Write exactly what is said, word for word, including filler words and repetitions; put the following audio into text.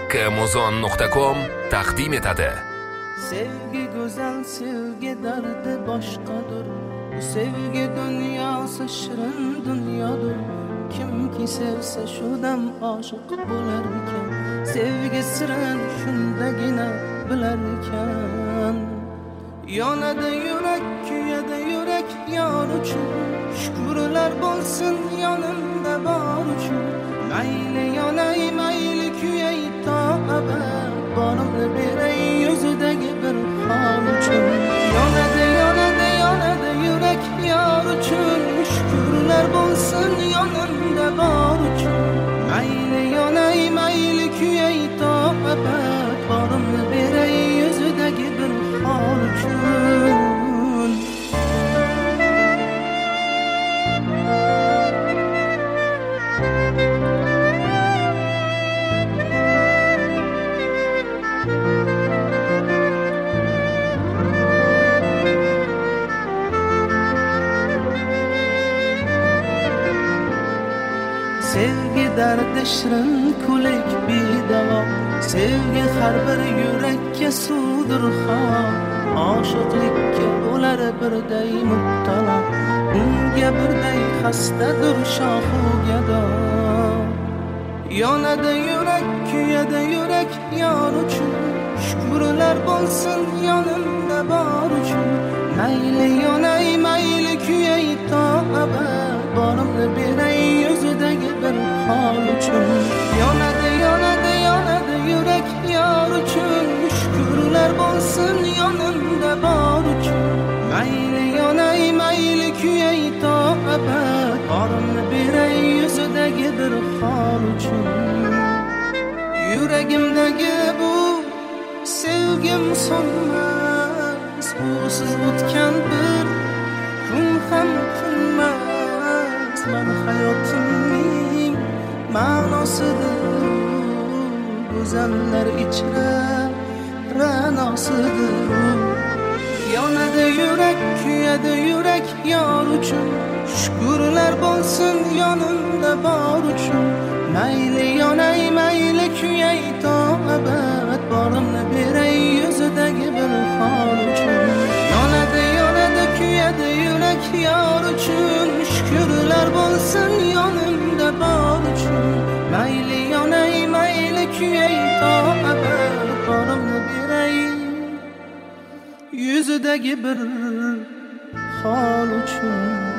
muzon nuqta com taqdim etadi. Sevgi go'zal, sevgi dardi boshqadir. Bu sevgi dunyosi shirin dunyodir. Kimki sevsa shu dam oshiq bo'lar ekan. Sevgi sirin shundagina bilar ekan. Yonadi yurak, kuyadi yurak yor uchun. Shukrlar bo'lsin yonimda bor uchun. Mayli yonay, mayli kuyay to abad. Borimni beray yuzidagi bir xon uchun. Yonadi, yonadi, yonadi yurak yor uchun. Shukrlar bo'lsin yonimda bor uchun. Mayli yonay, mayli kuyay to abad. Borimni beray yuzidagi bir xon uchun. Sevgi dardi shirin kulak bedavo. Sevgi har bir yurakka suvdir xon. Oshiqlikka bo'lar birday mubtalo. Unga birday xastadir shohu gado. Yonadi yurak, kuyadi yurak yor uchun. Shukrlar bo'lsin yonimda bor uchun. Mayli yonay, mayli kuyay to abad. Borimni beray yuzidagi bir xon uchun. Yonadi, yonadi, yonadi yurak yor uchun. Shukrlar bo'lsin yonimda bor uchun. Mayli yonay, mayli kuyay to abad. Borimni beray yuzidagi bir xon uchun. Yuragimdagi bu sevgim so'nmas. Usiz o'tgan bir kun ham kunmas. Men hayotimning ma'nosidir. Go'zallar ichra ra'nosidir. Yonadi yurak, kuyadi yurak yor uchun. Shukrlar bo'lsin yonimda bor uchun. Mayli yonay, mayli kuyay to abad. Borimni beray yuzidagi bir xon uchun. Yonadi, yonadi, kuyadi yurak yor uchun. Shukrlar bo'lsin yonimda bor uchun. Mayli yonay, mayli kuyay to abad. Borimni beray yuzidagi bir xon uchun.